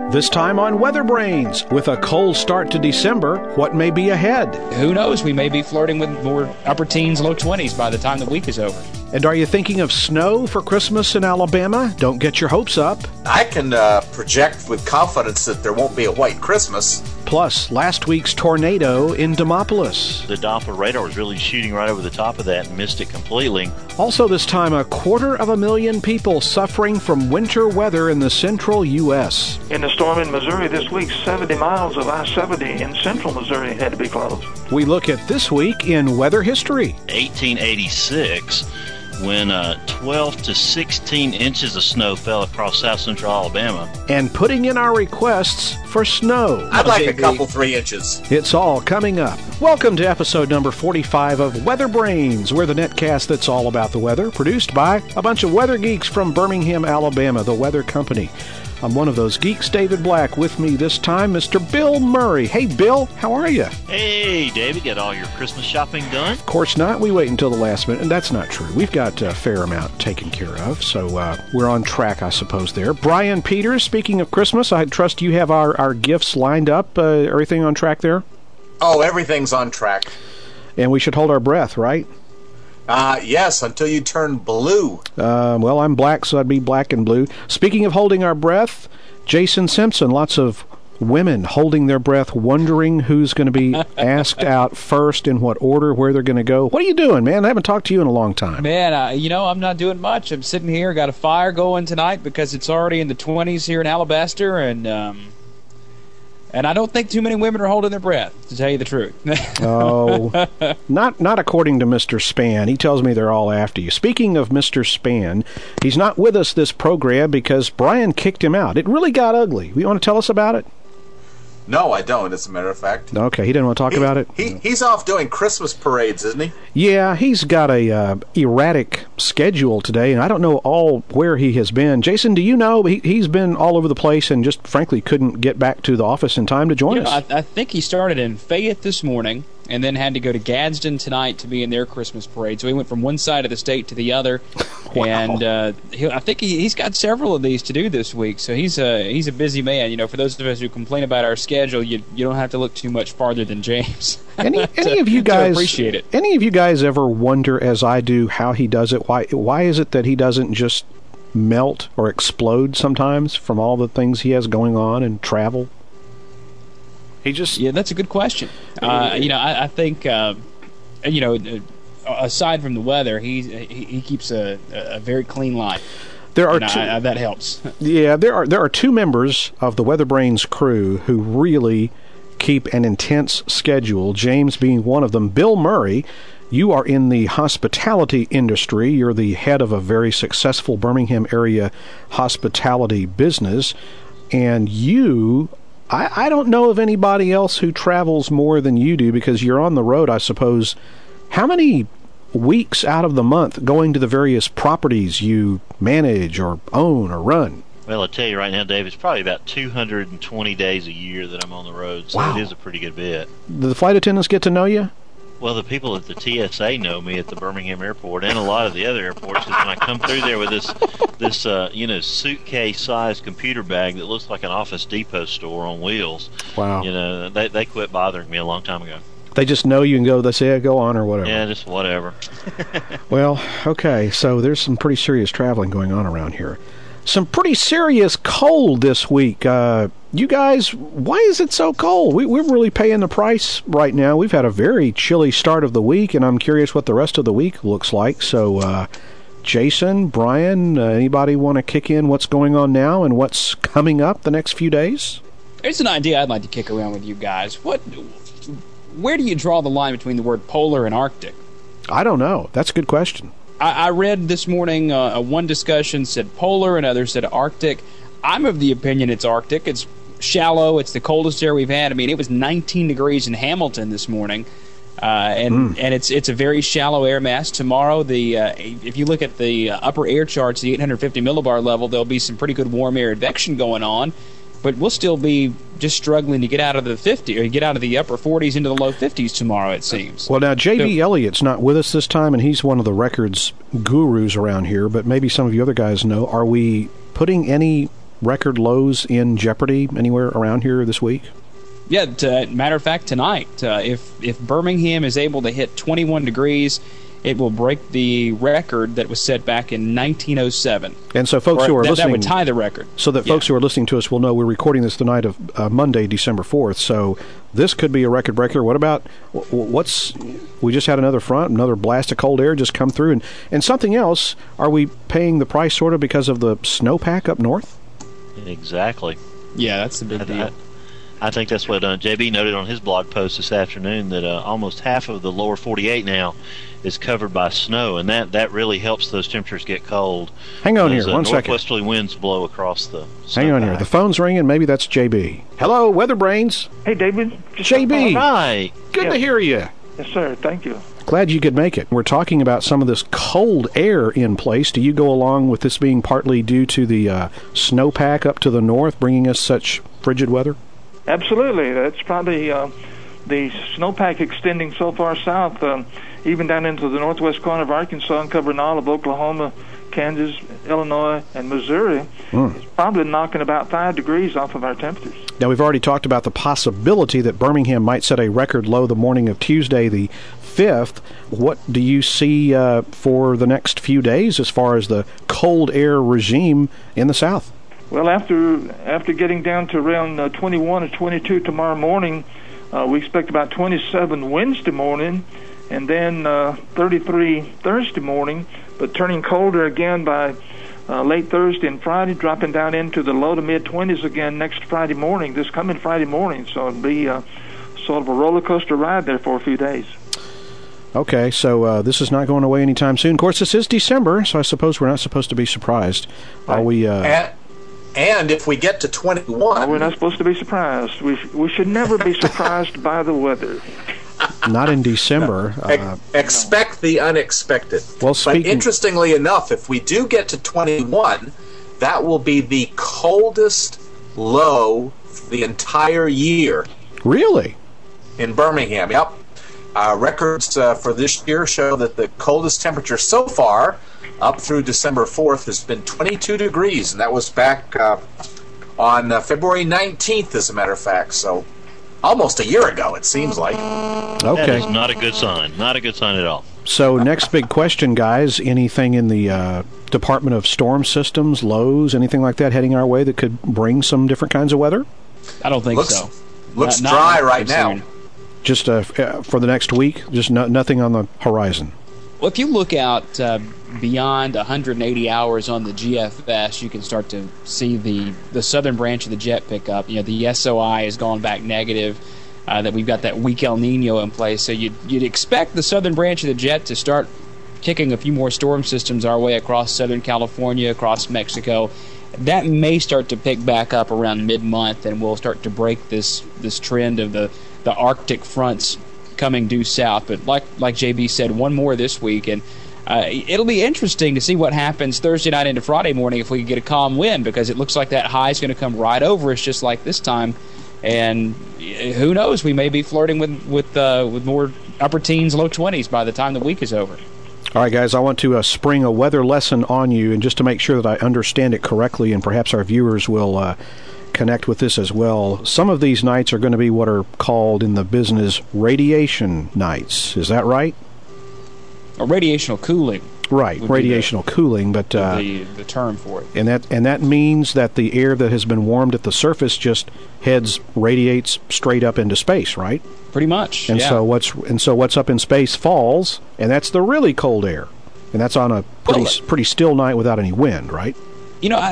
This time on Weather Brains, with a cold start to December, what may be ahead? Who knows? We may be flirting with more upper teens, low 20s by the time the week is over. And are you thinking of snow for Christmas in Alabama? Don't get your hopes up. I can project with confidence that there won't be a white Christmas. Plus, last week's tornado in Demopolis. The Doppler radar was really shooting right over the top of that and missed it completely. Also this time, 250,000 people suffering from winter weather in the central U.S. In the storm in Missouri this week, 70 miles of I-70 in central Missouri had to be closed. We look at this week in weather history. 1886, when 12 to 16 inches of snow fell across south central Alabama. And putting in our requests for snow. I'd like a couple 3 inches. It's all coming up. Welcome to episode number 45 of Weather Brains. We're the netcast that's all about the weather, produced by a bunch of weather geeks from Birmingham, Alabama, the Weather Company. I'm one of those geeks, David Black. With me this time, Mr. Bill Murray. Hey, Bill, how are you? Hey, David, got all your Christmas shopping done? Of course not. We wait until the last minute, and that's not true. We've got a fair amount taken care of, so we're on track, I suppose, there. Brian Peters, speaking of Christmas, I trust you have our gifts lined up. Everything on track there? Oh, everything's on track. And we should hold our breath, right? Yes, until you turn blue. Well, I'm black, so I'd be black and blue. Speaking of holding our breath, Jason Simpson, lots of women holding their breath, wondering who's going to be asked out first, in what order, where they're going to go. What are you doing, man? I haven't talked to you in a long time. Man, I'm not doing much. I'm sitting here, got a fire going tonight because it's already in the 20s here in Alabaster, and I don't think too many women are holding their breath, to tell you the truth. Oh, not according to Mr. Span. He tells me they're all after you. Speaking of Mr. Span, he's not with us this program because Brian kicked him out. It really got ugly. You want to tell us about it? No, I don't, as a matter of fact. Okay, he didn't want to talk about it? He's off doing Christmas parades, isn't he? Yeah, he's got a erratic schedule today, and I don't know where he has been. Jason, do you know? He's been all over the place and just, frankly, couldn't get back to the office in time to join us. I think he started in Fayette this morning and then had to go to Gadsden tonight to be in their Christmas parade. So he went from one side of the state to the other. Wow. And I think he's got several of these to do this week. So he's a busy man. You know, for those of us who complain about our schedule, you don't have to look too much farther than James. Any of you guys appreciate it? Any of you guys ever wonder, as I do, how he does it? Why is it that he doesn't just melt or explode sometimes from all the things he has going on and travel? Yeah, that's a good question. I think aside from the weather, he keeps a very clean life. That helps. Yeah, there are two members of the Weather Brains crew who really keep an intense schedule, James being one of them. Bill Murray, you are in the hospitality industry. You're the head of a very successful Birmingham area hospitality business, and I don't know of anybody else who travels more than you do because you're on the road, I suppose. How many weeks out of the month going to the various properties you manage or own or run? Well, I'll tell you right now, Dave, it's probably about 220 days a year that I'm on the road, so Wow. It is a pretty good bit. Do the flight attendants get to know you? Well, the people at the TSA know me at the Birmingham airport and a lot of the other airports. Because when I come through there with this suitcase-sized computer bag that looks like an Office Depot store on wheels, Wow. They quit bothering me a long time ago. They just know you and they say, go on or whatever. Yeah, just whatever. Well, okay, so there's some pretty serious traveling going on around here. Some pretty serious cold this week. You guys, why is it so cold? We're really paying the price right now. We've had a very chilly start of the week, and I'm curious what the rest of the week looks like. So, Jason, Brian, anybody want to kick in what's going on now and what's coming up the next few days? There's an idea I'd like to kick around with you guys. Where do you draw the line between the word polar and Arctic? I don't know. That's a good question. I read this morning one discussion said polar and others said Arctic. I'm of the opinion it's Arctic. It's shallow. It's the coldest air we've had. I mean, it was 19 degrees in Hamilton this morning, and it's a very shallow air mass. Tomorrow, if you look at the upper air charts, the 850 millibar level, there'll be some pretty good warm air advection going on. But we'll still be just struggling to get out of the 50 or get out of the upper 40s into the low 50s tomorrow, it seems. Well, now, J.B. Elliott's not with us this time, and he's one of the records gurus around here, but maybe some of you other guys know. Are we putting any record lows in jeopardy anywhere around here this week? Yeah, matter of fact, tonight, if Birmingham is able to hit 21 degrees, it will break the record that was set back in 1907. And so folks who are listening... That would tie the record. So that folks who are listening to us will know we're recording this the night of Monday, December 4th. So this could be a record breaker. What about... We just had another blast of cold air just come through. And something else, are we paying the price sort of because of the snowpack up north? Exactly. Yeah, that's the big deal. I think that's what JB noted on his blog post this afternoon, that almost half of the lower 48 now is covered by snow, and that really helps those temperatures get cold. Hang on here, 1 second. Northwesterly winds blow across the Hang on here. The phone's ringing. Maybe that's JB. Hello, Weather Brains. Hey, David. JB. Hi. Good to hear you. Yes, sir. Thank you. Glad you could make it. We're talking about some of this cold air in place. Do you go along with this being partly due to the snowpack up to the north bringing us such frigid weather? Absolutely. That's probably the snowpack extending so far south, even down into the northwest corner of Arkansas and covering all of Oklahoma, Kansas, Illinois, and Missouri. It's probably knocking about 5 degrees off of our temperatures. Now, we've already talked about the possibility that Birmingham might set a record low the morning of Tuesday, the 5th. What do you see for the next few days as far as the cold air regime in the south? Well, after getting down to around 21 or 22 tomorrow morning, we expect about 27 Wednesday morning, and then 33 Thursday morning, but turning colder again by late Thursday and Friday, dropping down into the low to mid-20s again next Friday morning, this coming Friday morning. So it'll be sort of a roller coaster ride there for a few days. Okay, so this is not going away anytime soon. Of course, this is December, so I suppose we're not supposed to be surprised. Are we... And if we get to 21... we're not supposed to be surprised. We should never be surprised by the weather. Not in December. Expect the unexpected. Well, but interestingly enough, if we do get to 21, that will be the coldest low the entire year. Really? In Birmingham, yep. Records for this year show that the coldest temperature so far up through December 4th has been 22 degrees, and that was back on February 19th, as a matter of fact. So almost a year ago, it seems like. Okay. That is not a good sign. Not a good sign at all. So next big question, guys. Anything in the Department of Storm Systems, lows, anything like that heading our way that could bring some different kinds of weather? I don't think so. Looks dry right now. Just for the next week? Just nothing on the horizon? Well, if you look out beyond 180 hours on the GFS, you can start to see the southern branch of the jet pick up. You know, the SOI has gone back negative, that we've got that weak El Nino in place. So you'd expect the southern branch of the jet to start kicking a few more storm systems our way across Southern California, across Mexico. That may start to pick back up around mid-month, and we'll start to break this trend of the Arctic fronts coming due south. But like JB said, one more this week, and it'll be interesting to see what happens Thursday night into Friday morning if we can get a calm wind, because it looks like that high is going to come right over us just like this time. And who knows, we may be flirting with more upper teens, low 20s by the time the week is over. All right, guys, I want to spring a weather lesson on you, and just to make sure that I understand it correctly, and perhaps our viewers will connect with this as well. Some of these nights are going to be what are called in the business radiation nights. Is that right? Or radiational cooling. Right, radiational cooling, but the term for it. And that means that the air that has been warmed at the surface just radiates straight up into space, right? Pretty much. And yeah. so what's up in space falls, and that's the really cold air, and that's on a pretty still night without any wind, right? You know,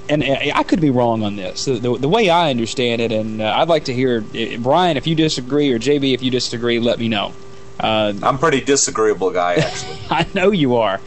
I could be wrong on this. The way I understand it, and I'd like to hear, Brian, if you disagree, or JB, if you disagree, let me know. I'm a pretty disagreeable guy, actually. I know you are.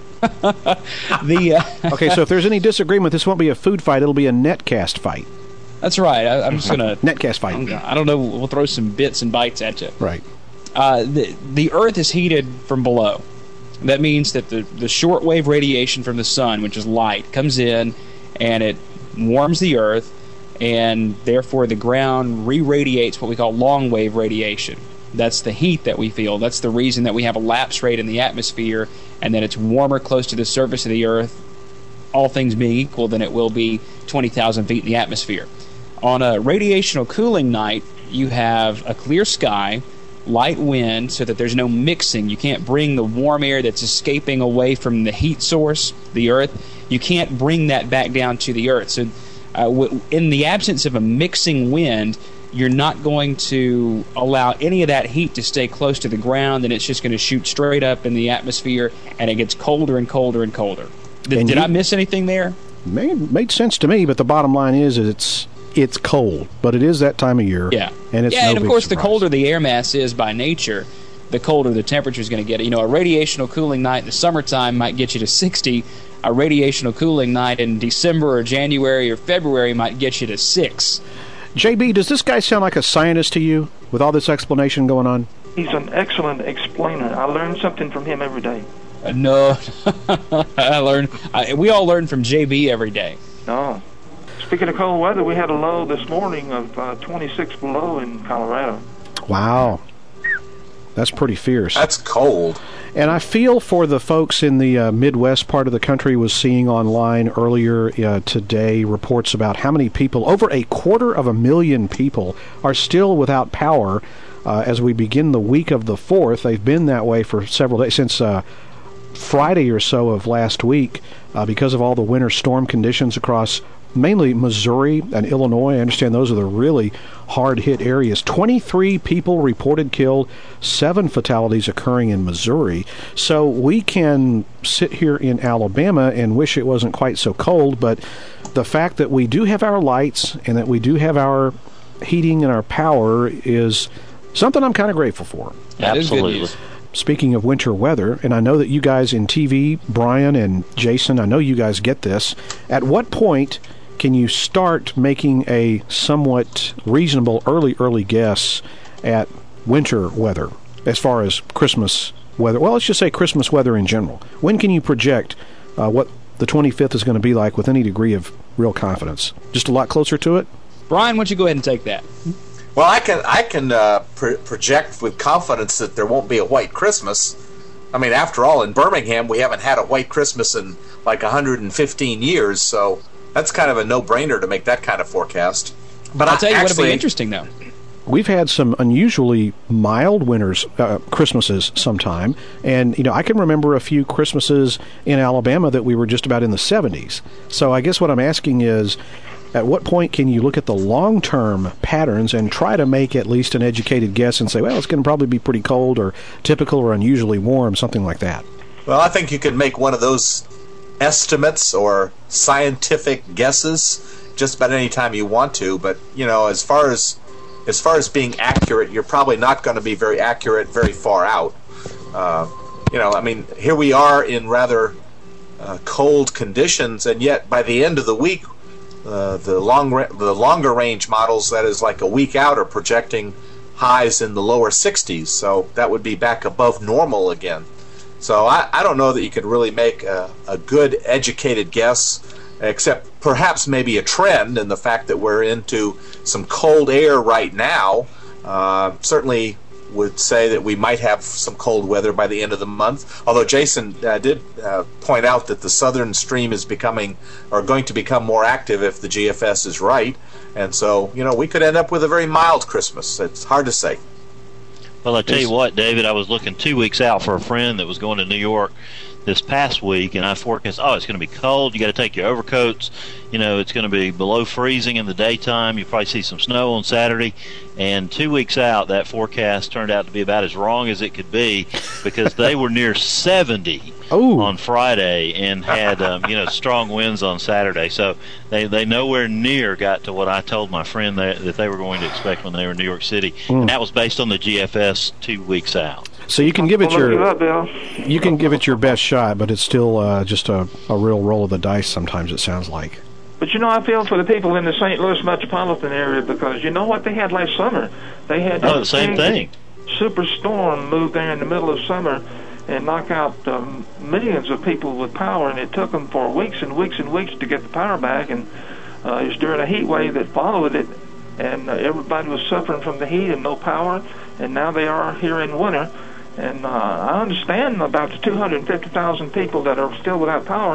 Okay, so if there's any disagreement, this won't be a food fight. It'll be a netcast fight. That's right. I'm just going to... netcast fight. I don't know. We'll throw some bits and bites at you. Right. The Earth is heated from below. That means that the shortwave radiation from the sun, which is light, comes in and it warms the Earth, and therefore the ground re-radiates what we call long-wave radiation. That's the heat that we feel. That's the reason that we have a lapse rate in the atmosphere, and that it's warmer close to the surface of the Earth all things being equal, than it will be 20,000 feet in the atmosphere. On a radiational cooling night, you have a clear sky, light wind, so that there's no mixing. You can't bring the warm air that's escaping away from the heat source, the Earth. You can't bring that back down to the Earth. So in the absence of a mixing wind, you're not going to allow any of that heat to stay close to the ground, and it's just going to shoot straight up in the atmosphere, and it gets colder and colder and colder. Did I miss anything there? Made sense to me, but the bottom line is it's cold, but it is that time of year. Yeah, and it's and of course, surprise. The colder the air mass is by nature, the colder the temperature is going to get. A radiational cooling night in the summertime might get you to 60. A radiational cooling night in December or January or February might get you to 6. JB, does this guy sound like a scientist to you with all this explanation going on? He's an excellent explainer. I learn something from him every day. No, we all learn from JB every day. No. Speaking of cold weather, we had a low this morning of 26 below in Colorado. Wow. That's pretty fierce. That's cold. And I feel for the folks in the Midwest part of the country. Was seeing online earlier today reports about how many people, over 250,000 people, are still without power as we begin the week of the 4th. They've been that way for several days, since Friday or so of last week, because of all the winter storm conditions across mainly Missouri and Illinois. I understand those are the really hard-hit areas. 23 people reported killed, 7 fatalities occurring in Missouri. So we can sit here in Alabama and wish it wasn't quite so cold, but the fact that we do have our lights and that we do have our heating and our power is something I'm kind of grateful for. That Absolutely. is good news. Speaking of winter weather, and I know that you guys in TV, Brian and Jason, I know you guys get this. At what point can you start making a somewhat reasonable early guess at winter weather as far as Christmas weather? Well, let's just say Christmas weather in general. When can you project what the 25th is going to be like with any degree of real confidence? Just a lot closer to it? Brian, why don't you go ahead and take that? Well, I can project with confidence that there won't be a white Christmas. I mean, after all, in Birmingham, we haven't had a white Christmas in like 115 years, so that's kind of a no-brainer to make that kind of forecast. But I'll tell you what'll be interesting, though. We've had some unusually mild winters, Christmases sometime, and I can remember a few Christmases in Alabama that we were just about in the 70s. So I guess what I'm asking is, at what point can you look at the long-term patterns and try to make at least an educated guess and say, well, it's going to probably be pretty cold or typical or unusually warm, something like that? Well, I think you can make one of those estimates or scientific guesses just about any time you want to, but as far as being accurate, you're probably not going to be very accurate very far out. I mean, here we are in rather cold conditions, and yet by the end of the week, the longer range models, that is like a week out, are projecting highs in the lower 60s, so that would be back above normal again. So I don't know that you could really make a good educated guess, except perhaps maybe a trend in the fact that we're into some cold air right now. Certainly would say that we might have some cold weather by the end of the month, although Jason did point out that the southern stream is going to become more active if the GFS is right, and so we could end up with a very mild Christmas. It's hard to say. Well, I tell you what, David, I was looking 2 weeks out for a friend that was going to New York this past week, and I forecast, it's going to be cold. You got to take your overcoats. It's going to be below freezing in the daytime. You probably see some snow on Saturday. And 2 weeks out, that forecast turned out to be about as wrong as it could be, because they were near 70 on Friday and had strong winds on Saturday. So they nowhere near got to what I told my friend that they were going to expect when they were in New York City. And that was based on the GFS 2 weeks out. So you can give it your best shot, but it's still just a real roll of the dice sometimes, it sounds like. But I feel for the people in the St. Louis metropolitan area, because you know what they had last summer? They had the same thing. Superstorm moved there in the middle of summer and knock out millions of people with power, and it took them for weeks and weeks and weeks to get the power back, and it was during a heat wave that followed it, and everybody was suffering from the heat and no power, and now they are here in winter. And I understand about the 250,000 people that are still without power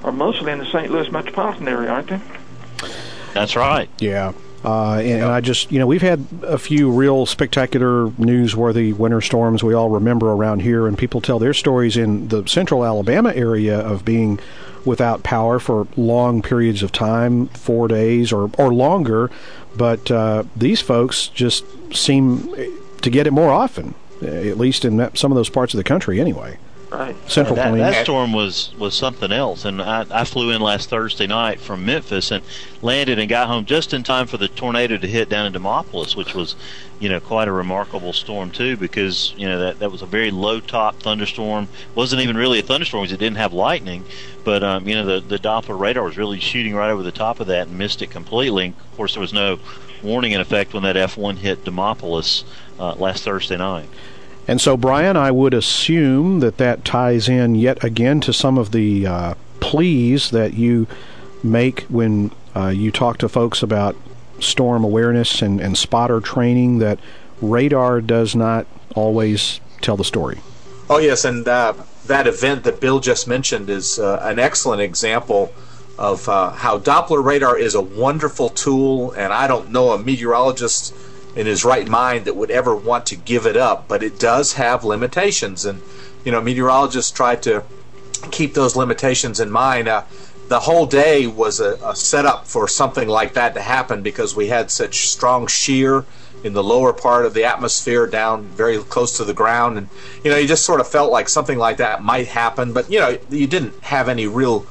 are mostly in the St. Louis metropolitan area, aren't they? That's right. Yeah. And I just, we've had a few real spectacular, newsworthy winter storms we all remember around here, and people tell their stories in the central Alabama area of being without power for long periods of time, 4 days or longer. But these folks just seem to get it more often, at least in some of those parts of the country anyway. Right. Central Plains. That storm was something else, and I flew in last Thursday night from Memphis and landed and got home just in time for the tornado to hit down in Demopolis, which was, quite a remarkable storm too, because that was a very low top thunderstorm. Wasn't even really a thunderstorm because it didn't have lightning, but the Doppler radar was really shooting right over the top of that and missed it completely. And of course, there was no warning in effect when that F1 hit Demopolis last Thursday night. And so, Brian, I would assume that ties in yet again to some of the pleas that you make when you talk to folks about storm awareness and spotter training, that radar does not always tell the story. Oh, yes, and that event that Bill just mentioned is an excellent example of how Doppler radar is a wonderful tool, and I don't know a meteorologist in his right mind that would ever want to give it up, but it does have limitations, and meteorologists try to keep those limitations in mind. The whole day was a setup for something like that to happen because we had such strong shear in the lower part of the atmosphere down very close to the ground, and you just sort of felt like something like that might happen, but you didn't have any real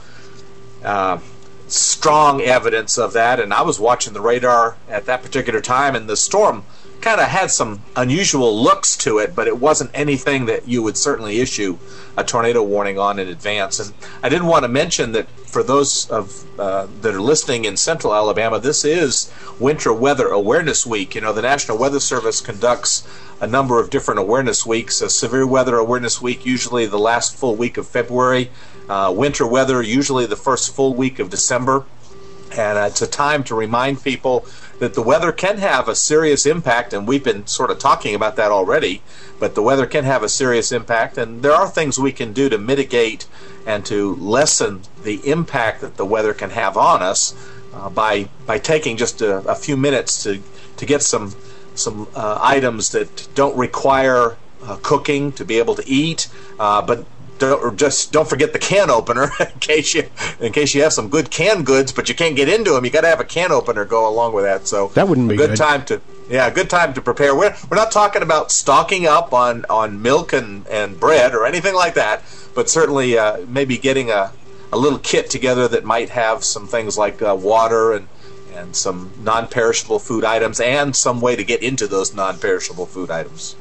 strong evidence of that. And I was watching the radar at that particular time, and the storm kind of had some unusual looks to it, but it wasn't anything that you would certainly issue a tornado warning on in advance. And I didn't want to mention that for those that are listening in central Alabama, this is Winter Weather Awareness Week. The National Weather Service conducts a number of different awareness weeks. A Severe Weather Awareness Week, usually the last full week of February. Winter weather, usually the first full week of December. And it's a time to remind people that the weather can have a serious impact, and we've been sort of talking about that already, but the weather can have a serious impact, and there are things we can do to mitigate and to lessen the impact that the weather can have on us by taking just a few minutes to get some items that don't require cooking to be able to eat, but don't forget the can opener in case you have some good canned goods, but you can't get into them. You got to have a can opener go along with that. So that wouldn't be a good time to prepare. We're not talking about stocking up on milk and bread or anything like that, but certainly maybe getting a little kit together that might have some things like water and some non-perishable food items and some way to get into those non-perishable food items.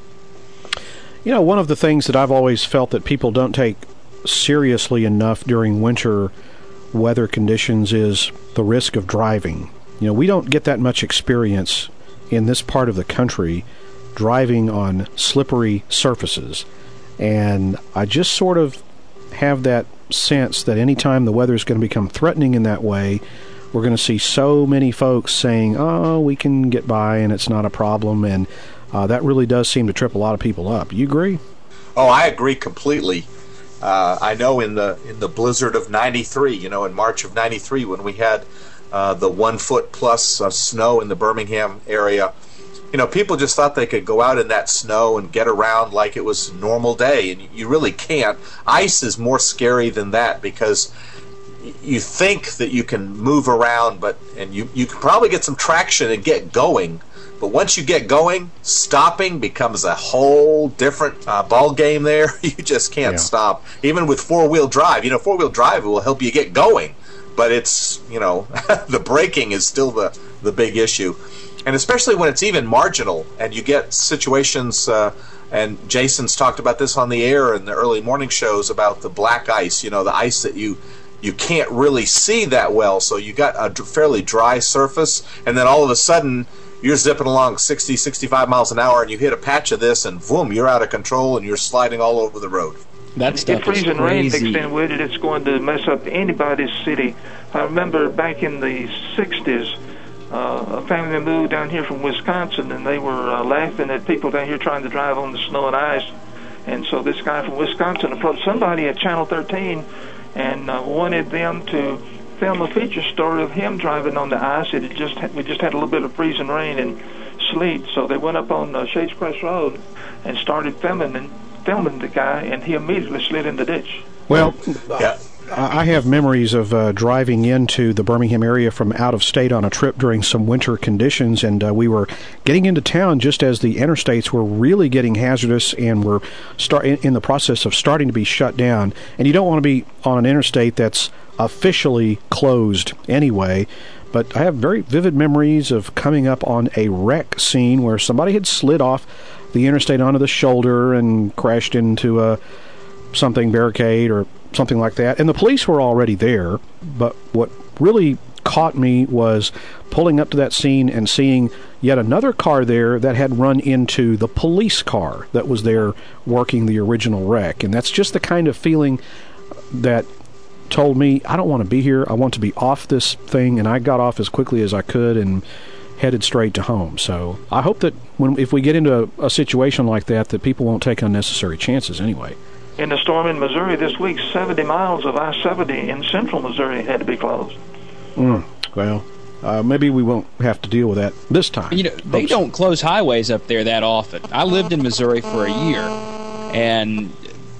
One of the things that I've always felt that people don't take seriously enough during winter weather conditions is the risk of driving. We don't get that much experience in this part of the country driving on slippery surfaces. And I just sort of have that sense that anytime the weather is going to become threatening in that way, we're going to see so many folks saying, oh, we can get by and it's not a problem, and that really does seem to trip a lot of people up. You agree? Oh, I agree completely. I know in the blizzard of '93, in March of '93, when we had the 1 foot plus of snow in the Birmingham area, people just thought they could go out in that snow and get around like it was a normal day, and you really can't. Ice is more scary than that because you think that you can move around, and you can probably get some traction and get going. But once you get going, stopping becomes a whole different ball game there. You just can't stop. Even with four-wheel drive. Four-wheel drive will help you get going. But it's, the braking is still the big issue. And especially when it's even marginal and you get situations, and Jason's talked about this on the air in the early morning shows about the black ice, the ice that you can't really see that well. So you got a fairly dry surface, and then all of a sudden you're zipping along 60, 65 miles an hour, and you hit a patch of this, and boom, you're out of control, and you're sliding all over the road. That stuff is crazy. If rain mixed in with it, it's going to mess up anybody's city. I remember back in the 60s, a family moved down here from Wisconsin, and they were laughing at people down here trying to drive on the snow and ice. And so this guy from Wisconsin approached somebody at Channel 13 and wanted them to film a feature story of him driving on the ice. We just had a little bit of freezing rain and sleet, so they went up on Shades Crest Road and started filming the guy, and he immediately slid in the ditch. Well, Yeah. I have memories of driving into the Birmingham area from out of state on a trip during some winter conditions, and we were getting into town just as the interstates were really getting hazardous and were in the process of starting to be shut down. And you don't want to be on an interstate that's officially closed anyway. But I have very vivid memories of coming up on a wreck scene where somebody had slid off the interstate onto the shoulder and crashed into something, barricade or something like that. And the police were already there, but what really caught me was pulling up to that scene and seeing yet another car there that had run into the police car that was there working the original wreck. And that's just the kind of feeling that told me, I don't want to be here. I want to be off this thing. And I got off as quickly as I could and headed straight to home. So I hope that if we get into a situation like that people won't take unnecessary chances anyway. In the storm in Missouri this week, 70 miles of I-70 in central Missouri had to be closed. Well, maybe we won't have to deal with that this time. You know, they don't close highways up there that often. I lived in Missouri for a year, and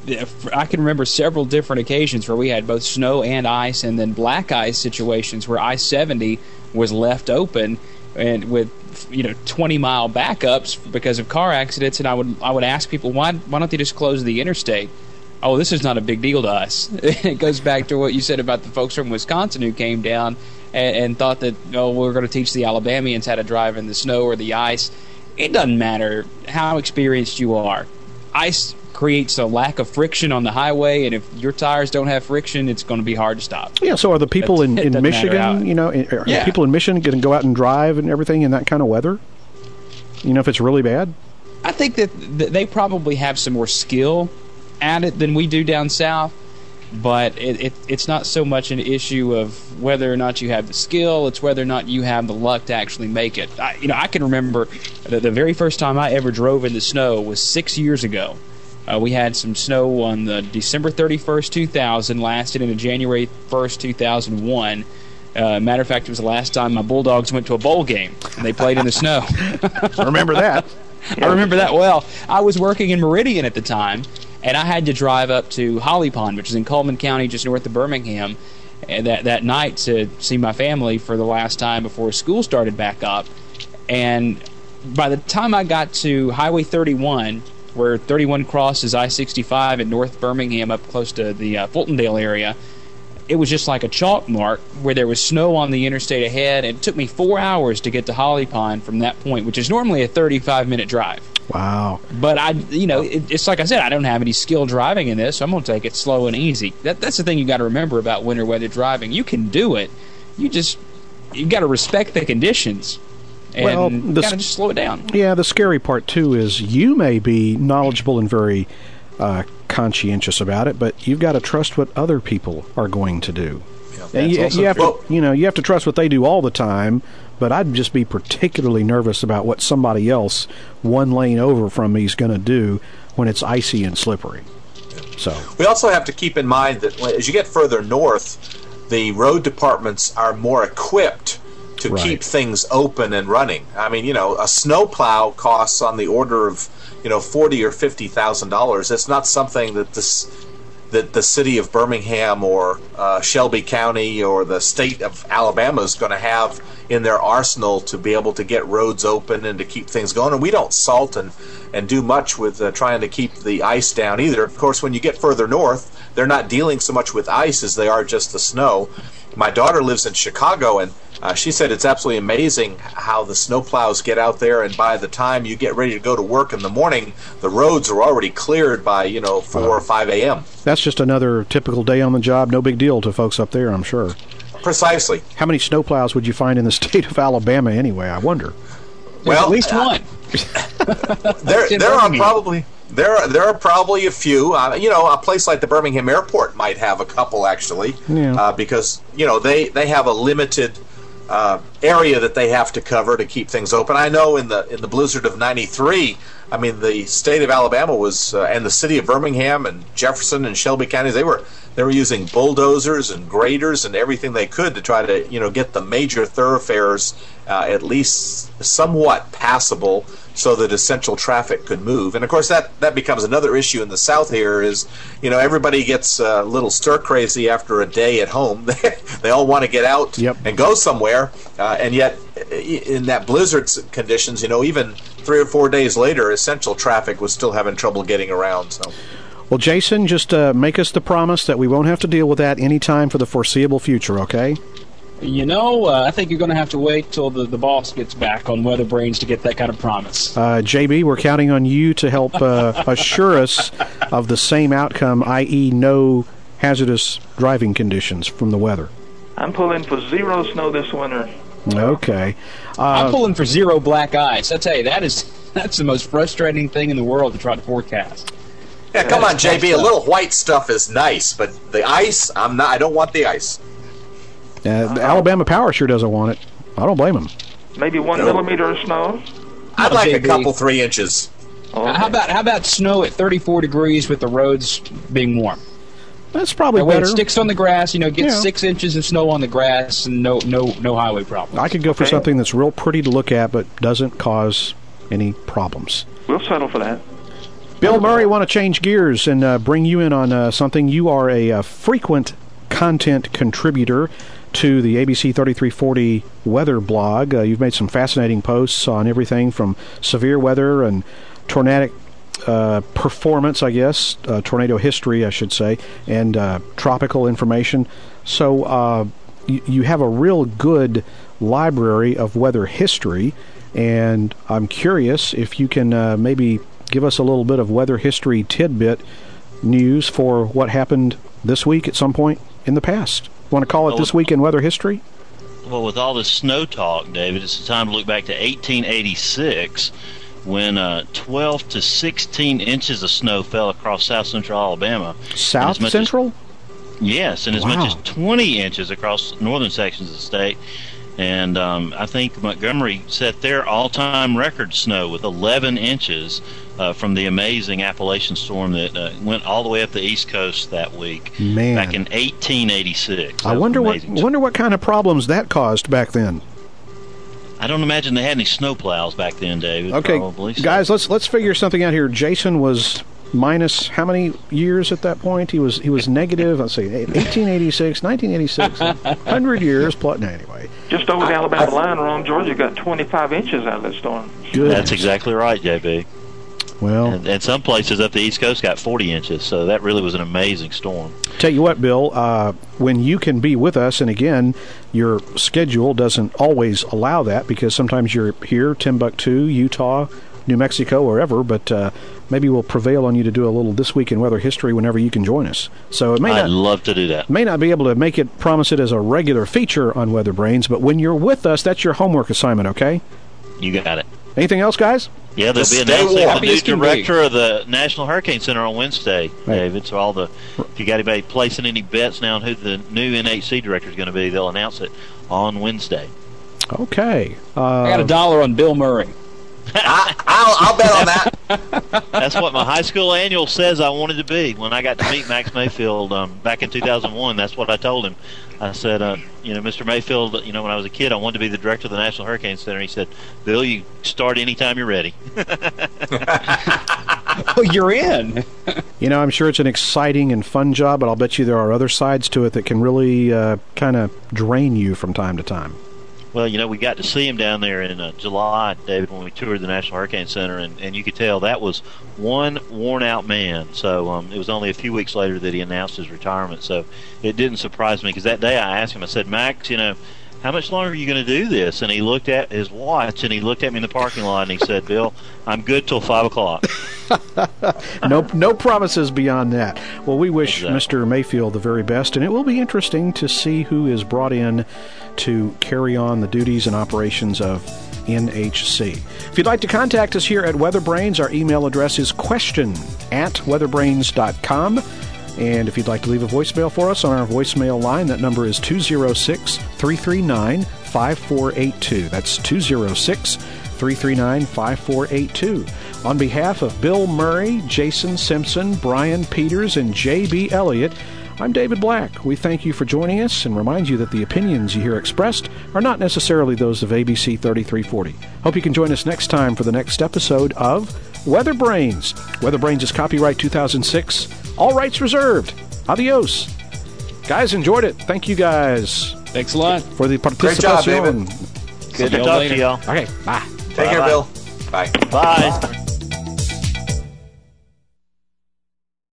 I can remember several different occasions where we had both snow and ice, and then black ice situations where I-70 was left open and with 20-mile backups because of car accidents. And I would ask people, why don't they just close the interstate? Oh, this is not a big deal to us. It goes back to what you said about the folks from Wisconsin who came down and thought that, we're going to teach the Alabamians how to drive in the snow or the ice. It doesn't matter how experienced you are. Ice creates a lack of friction on the highway, and if your tires don't have friction, it's going to be hard to stop. Yeah, so are the people in Michigan, people in Michigan going to go out and drive and everything in that kind of weather? If it's really bad? I think that they probably have some more skill at it than we do down south, but it's not so much an issue of whether or not you have the skill, it's whether or not you have the luck to actually make it. I can remember the very first time I ever drove in the snow was 6 years ago. We had some snow on the December 31st, 2000, lasted into January 1st, 2001. Matter of fact, it was the last time my Bulldogs went to a bowl game, and they played in the snow. I remember that. I remember that well. I was working in Meridian at the time, and I had to drive up to Holly Pond, which is in Coleman County, just north of Birmingham, and that night to see my family for the last time before school started back up. And by the time I got to Highway 31, where 31 crosses I-65 in North Birmingham up close to the Fultondale area, it was just like a chalk mark where there was snow on the interstate ahead. And it took me 4 hours to get to Holly Pond from that point, which is normally a 35-minute drive. Wow. But it's like I said, I don't have any skill driving in this, so I'm going to take it slow and easy. That's the thing you got to remember about winter weather driving. You can do it. You got to respect the conditions. And got to just slow it down. Yeah, the scary part, too, is you may be knowledgeable and very conscientious about it, but you've got to trust what other people are going to do. Yeah, and you have to trust what they do all the time, but I'd just be particularly nervous about what somebody else one lane over from me is going to do when it's icy and slippery. So we also have to keep in mind that as you get further north, the road departments are more equipped to keep things open and running. I mean, a snowplow costs on the order of, $40,000 or $50,000. It's not something that the city of Birmingham or Shelby County or the state of Alabama is going to have in their arsenal to be able to get roads open and to keep things going. And we don't salt and do much with trying to keep the ice down either. Of course, when you get further north, they're not dealing so much with ice as they are just the snow. My daughter lives in Chicago, and she said it's absolutely amazing how the snowplows get out there, and by the time you get ready to go to work in the morning, the roads are already cleared by 4 or 5 a.m. That's just another typical day on the job. No big deal to folks up there, I'm sure. Precisely. How many snowplows would you find in the state of Alabama anyway, I wonder? Well, at least one. There are probably a few. A place like the Birmingham Airport might have a couple actually, because they have a limited area that they have to cover to keep things open. I know in the blizzard of '93, the state of Alabama was and the city of Birmingham and Jefferson and Shelby counties, They were using bulldozers and graders and everything they could to try to, get the major thoroughfares at least somewhat passable so that essential traffic could move. And of course, that becomes another issue in the South here is, everybody gets a little stir crazy after a day at home. They all want to get out and go somewhere, and yet in that blizzard conditions, even 3 or 4 days later, essential traffic was still having trouble getting around. So. Well, Jason, just make us the promise that we won't have to deal with that anytime for the foreseeable future, okay? I think you're going to have to wait till the boss gets back on Weather Brains to get that kind of promise. JB, we're counting on you to help assure us of the same outcome, i.e. no hazardous driving conditions from the weather. I'm pulling for 0 snow this winter. Okay. I'm pulling for 0 black ice. I tell you, that's the most frustrating thing in the world to try to forecast. Yeah, come on, JB. A little white stuff is nice, but the ice, I don't want the ice. The Alabama Power sure doesn't want it. I don't blame them. Maybe 1 millimeter of snow? I'd like JB. a couple 3 inches. Okay. How about snow at 34 degrees with the roads being warm? That's probably That way better. it sticks on the grass, get 6 inches of snow on the grass and no highway problems. I could go for something that's real pretty to look at but doesn't cause any problems. We'll settle for that. Bill Murray, want to change gears and bring you in on something. You are a frequent content contributor to the ABC 3340 weather blog. You've made some fascinating posts on everything from severe weather and tornadic performance, I guess, tornado history, I should say, and tropical information. So you have a real good library of weather history, and I'm curious if you can maybe give us a little bit of weather history tidbit news for what happened this week at some point in the past. Want to call it This Week in Weather History? Well, with all this snow talk, David, it's time to look back to 1886 when 12 to 16 inches of snow fell across south central Alabama. South Central? Yes, and as much as 20 inches across northern sections of the state. And I think Montgomery set their all-time record snow with 11 inches from the amazing Appalachian storm that went all the way up the East Coast that week. Man. Back in 1886. I wonder what kind of problems that caused back then. I don't imagine they had any snow plows back then, David. Okay, probably. guys, let's figure something out here. Jason was minus how many years at that point? He was negative. Let's see, 1886, 1986, 100 years plus. No, anyway. Just over the Alabama line, around Georgia, got 25 inches out of that storm. Good. That's exactly right, JB. Well, and some places up the East Coast got 40 inches, so that really was an amazing storm. Tell you what, Bill, when you can be with us, and again, your schedule doesn't always allow that because sometimes you're here, Timbuktu, Utah, New Mexico, wherever, but maybe we'll prevail on you to do a little This Week in Weather History whenever you can join us. So I'd love to do that. May not be able to promise it as a regular feature on Weather Brains, but when you're with us, that's your homework assignment, okay? You got it. Anything else, guys? Yeah, they'll be announcing the new director of the National Hurricane Center on Wednesday, David. So if you got anybody placing any bets now on who the new NHC director is going to be, they'll announce it on Wednesday. Okay. I got $1 on Bill Murray. I'll bet on that. That's what my high school annual says I wanted to be. When I got to meet Max Mayfield back in 2001, that's what I told him. I said, Mr. Mayfield, when I was a kid, I wanted to be the director of the National Hurricane Center. He said, Bill, you start anytime you're ready. Oh, you're in. I'm sure it's an exciting and fun job, but I'll bet you there are other sides to it that can really kind of drain you from time to time. Well, we got to see him down there in July, David, when we toured the National Hurricane Center, and you could tell that was one worn-out man. So it was only a few weeks later that he announced his retirement. So it didn't surprise me because that day I asked him, I said, Max, how much longer are you going to do this? And he looked at his watch, and he looked at me in the parking lot, and he said, Bill, I'm good till 5 o'clock. No promises beyond that. Well, we wish Mr. Mayfield the very best, and it will be interesting to see who is brought in to carry on the duties and operations of NHC. If you'd like to contact us here at Weather Brains, our email address is question@weatherbrains.com. And if you'd like to leave a voicemail for us on our voicemail line, that number is 206-339-5482. That's 206-339-5482. On behalf of Bill Murray, Jason Simpson, Brian Peters, and J.B. Elliott, I'm David Black. We thank you for joining us and remind you that the opinions you hear expressed are not necessarily those of ABC 3340. Hope you can join us next time for the next episode of Weather Brains. Weather Brains is copyright 2006. All rights reserved. Adios. Guys, enjoyed it. Thank you guys. Thanks a lot. For the Great job, participation. David. Good to talk to y'all. Okay, bye. Take care, Bill. Bye. Bye.